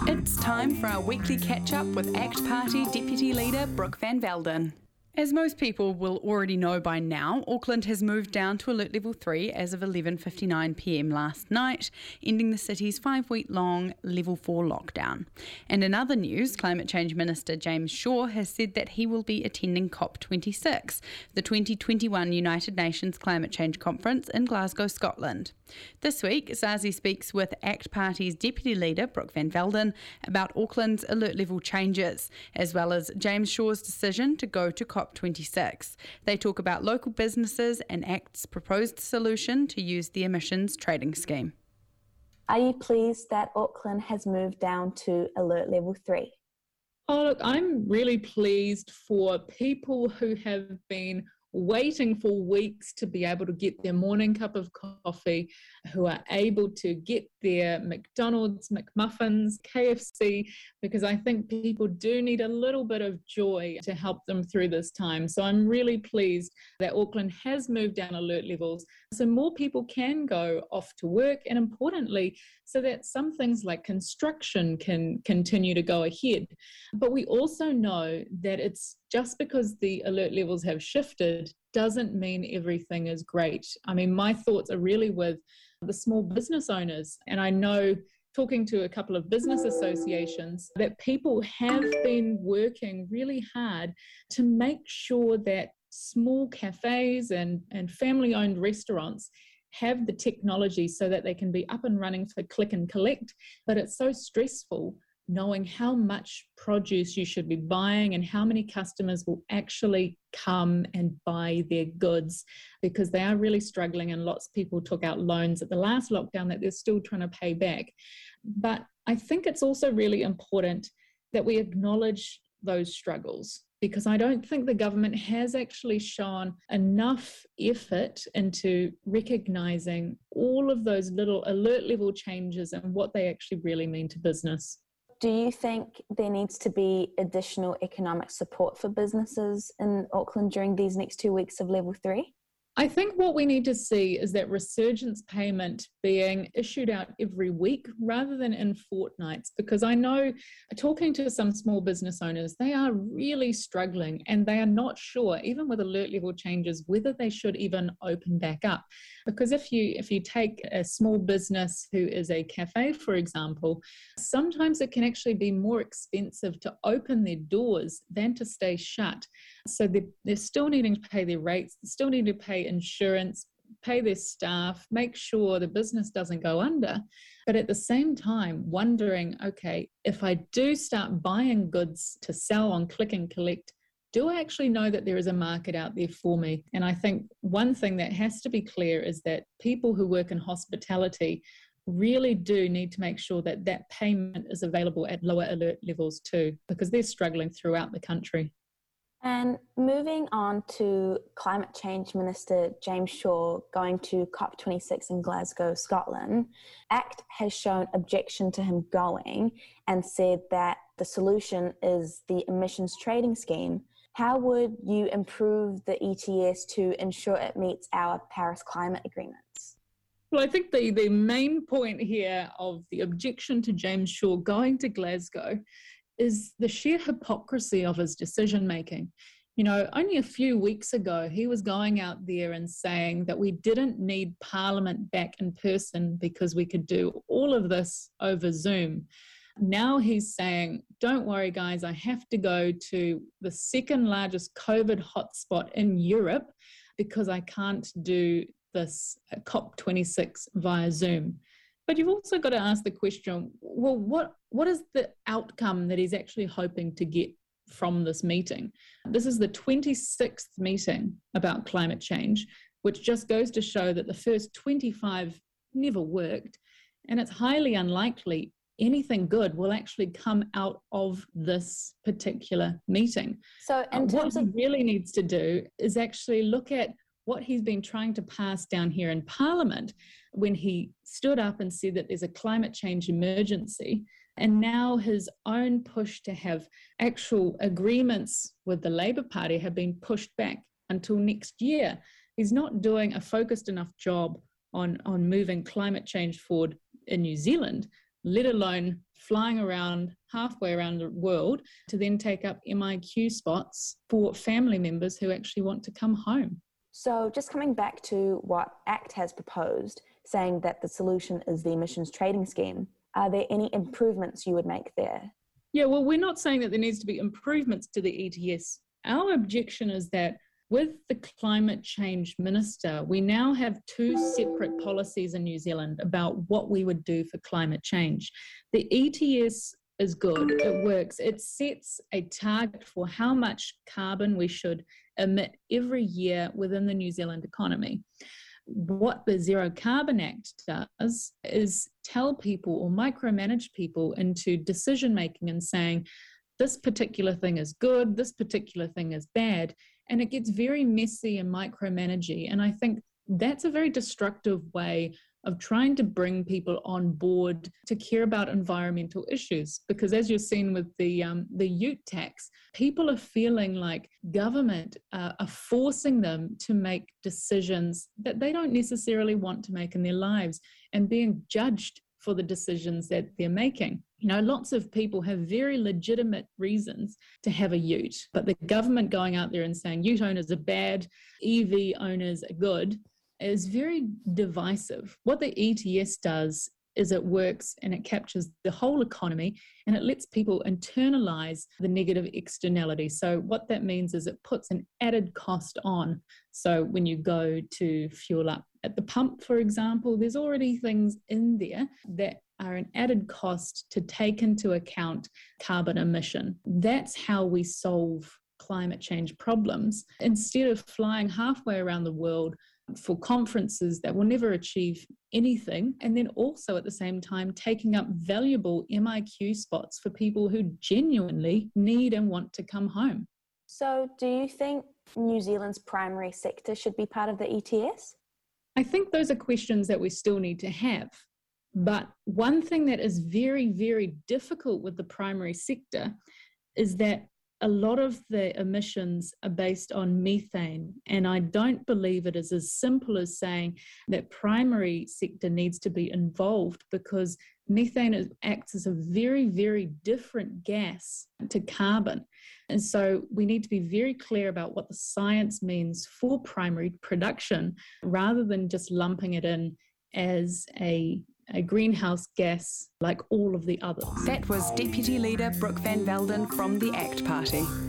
It's time for our weekly catch-up with ACT Party Deputy Leader Brooke Van Velden. As most people will already know by now, Auckland has moved down to Alert Level 3 as of 11:59pm last night, ending the city's 5-week-long Level 4 lockdown. And in other news, Climate Change Minister James Shaw has said that he will be attending COP26, the 2021 United Nations Climate Change Conference in Glasgow, Scotland. This week, Zazie speaks with ACT Party's Deputy Leader Brooke Van Velden about Auckland's alert level changes, as well as James Shaw's decision to go to COP26. They talk about local businesses and ACT's proposed solution to use the emissions trading scheme. Are you pleased that Auckland has moved down to Alert Level 3? Oh, look, I'm really pleased for people who have been waiting for weeks to be able to get their morning cup of coffee, who are able to get their McDonald's, McMuffins, KFC, because I think people do need a little bit of joy to help them through this time. So I'm really pleased that Auckland has moved down alert levels so more people can go off to work, and importantly, so that some things like construction can continue to go ahead. But we also know that it's just because the alert levels have shifted doesn't mean everything is great. I mean, my thoughts are really with the small business owners, and I know talking to a couple of business associations that people have been working really hard to make sure that small cafes and family-owned restaurants have the technology so that they can be up and running for click and collect. But it's so stressful knowing how much produce you should be buying and how many customers will actually come and buy their goods, because they are really struggling, and lots of people took out loans at the last lockdown that they're still trying to pay back. But I think it's also really important that we acknowledge those struggles, because I don't think the government has actually shown enough effort into recognising all of those little alert level changes and what they actually really mean to business. Do you think there needs to be additional economic support for businesses in Auckland during these next 2 weeks of Level 3? I think what we need to see is that resurgence payment being issued out every week rather than in fortnights, because I know, talking to some small business owners, they are really struggling and they are not sure, even with alert level changes, whether they should even open back up. Because if you take a small business who is a cafe, for example, sometimes it can actually be more expensive to open their doors than to stay shut. So they're still needing to pay their rates, they still need to pay insurance, pay their staff, make sure the business doesn't go under. But at the same time, wondering, okay, if I do start buying goods to sell on click and collect, do I actually know that there is a market out there for me? And I think one thing that has to be clear is that people who work in hospitality really do need to make sure that that payment is available at lower alert levels too, because they're struggling throughout the country. And moving on to Climate Change Minister James Shaw going to COP26 in Glasgow, Scotland, ACT has shown objection to him going and said that the solution is the emissions trading scheme. How would you improve the ETS to ensure it meets our Paris climate agreements? Well, I think the main point here of the objection to James Shaw going to Glasgow is the sheer hypocrisy of his decision-making. You know, only a few weeks ago, he was going out there and saying that we didn't need Parliament back in person because we could do all of this over Zoom. Now he's saying, don't worry, guys, I have to go to the second largest COVID hotspot in Europe because I can't do this COP26 via Zoom. But you've also got to ask the question, well, what is the outcome that he's actually hoping to get from this meeting? This is the 26th meeting about climate change, which just goes to show that the first 25 never worked, and it's highly unlikely anything good will actually come out of this particular meeting. So in terms what he really needs to do is actually look at what he's been trying to pass down here in Parliament when he stood up and said that there's a climate change emergency, and now his own push to have actual agreements with the Labour Party have been pushed back until next year. He's not doing a focused enough job on moving climate change forward in New Zealand, let alone flying around halfway around the world to then take up MIQ spots for family members who actually want to come home. So just coming back to what ACT has proposed, saying that the solution is the emissions trading scheme, are there any improvements you would make there? Yeah, well, we're not saying that there needs to be improvements to the ETS. Our objection is that with the climate change minister, we now have two separate policies in New Zealand about what we would do for climate change. The ETS is good, it works. It sets a target for how much carbon we should emit every year within the New Zealand economy. What the Zero Carbon Act does is tell people or micromanage people into decision making and saying, this particular thing is good, this particular thing is bad. And it gets very messy and micromanagey. And I think that's a very destructive way of trying to bring people on board to care about environmental issues. Because as you've seen with the ute tax, people are feeling like government are forcing them to make decisions that they don't necessarily want to make in their lives and being judged for the decisions that they're making. You know, lots of people have very legitimate reasons to have a ute, but the government going out there and saying ute owners are bad, EV owners are good, is very divisive. What the ETS does is it works and it captures the whole economy and it lets people internalize the negative externality. So what that means is it puts an added cost on. So when you go to fuel up at the pump, for example, there's already things in there that are an added cost to take into account carbon emission. That's how we solve climate change problems. Instead of flying halfway around the world for conferences that will never achieve anything, and then also at the same time taking up valuable MIQ spots for people who genuinely need and want to come home. So do you think New Zealand's primary sector should be part of the ETS? I think those are questions that we still need to have. But one thing that is very, very difficult with the primary sector is that a lot of the emissions are based on methane, and I don't believe it is as simple as saying that primary sector needs to be involved, because methane acts as a very, very different gas to carbon. And so we need to be very clear about what the science means for primary production, rather than just lumping it in as a greenhouse gas like all of the others. That was Deputy Leader Brooke Van Velden from the ACT Party.